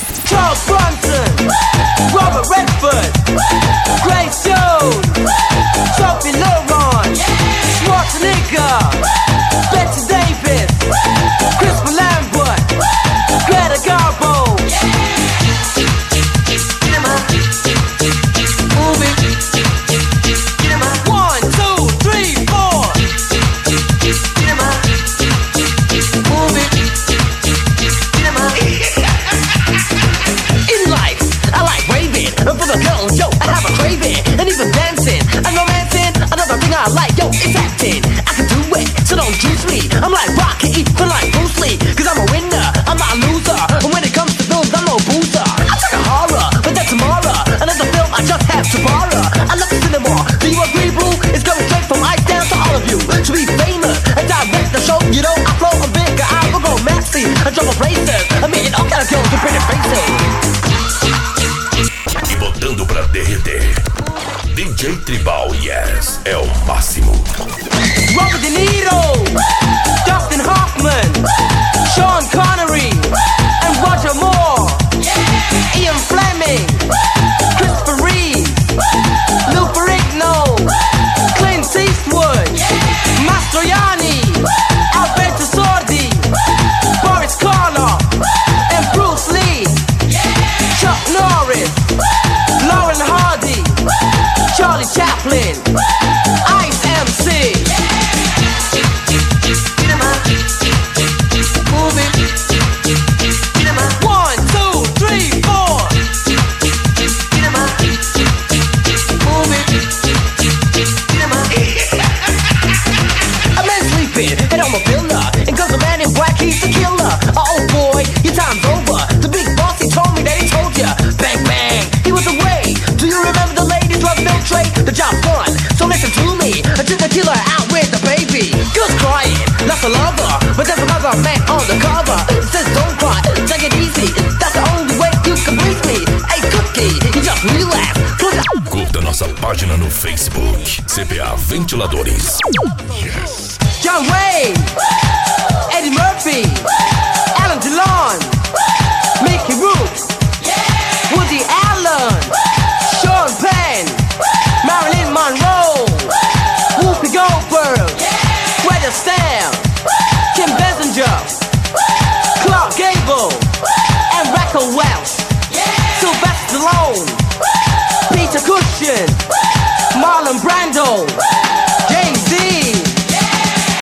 Charles Bronson, Robert Redford, Grace Jones, Sophie Loren, Schwarzenegger, Bette Davis, Crispin Lambert, Greta Garbo. Move it. 1, 2, 3, 4. Move it. In life, I like raving. For the girls, yo, I have a craving. And even dancing and romancing. Another thing I like, yo, is acting. I can do it, so don't juice me. I'm like Rocky, even like Bruce Lee. Cause I'm a winner, I'm not a loser. And when it comes to films, I'm no boozer. I take a horror, but that's tomorrow. Another film I just have to borrow. I love the cinema. Do you agree, boo? It's going straight from ice down to all of you. To be famous and direct the show, you know, I flow a bigger, I will go maxi. I drop a braces, I mean, all kind of girls with pretty faces. E botando pra derreter, DJ Tribal, yes, é o máximo. Robert De Niro, Dustin Hoffman, Sean Connery, and Roger Moore. Ian Fleming, Christopher Reeve, Lou Ferrigno, Clint Eastwood, Mastroianni, Alberto Sordi, Boris Karloff, and Bruce Lee. Chuck Norris, Lauren Hardy, Charlie Chaplin, Ice MC. Move it. 1, 2, 3, 4. Move it. A man sleeping and I'm a pillar. And cause the man in black, he's the killer. Oh boy, your time's over. The big boss, he told me that he told ya. Bang, bang, he was away. Do you remember the ladies love filtrate? The job's done, so listen to me. I took the killer out with the baby. Girls crying, that's a lover. But there's another man on the cover. It says don't cry, take it easy. That's the only way you can please me. Hey Cookie, you just relax. Curta nossa página no Facebook, CPA Ventiladores. John Wayne, Eddie Murphy,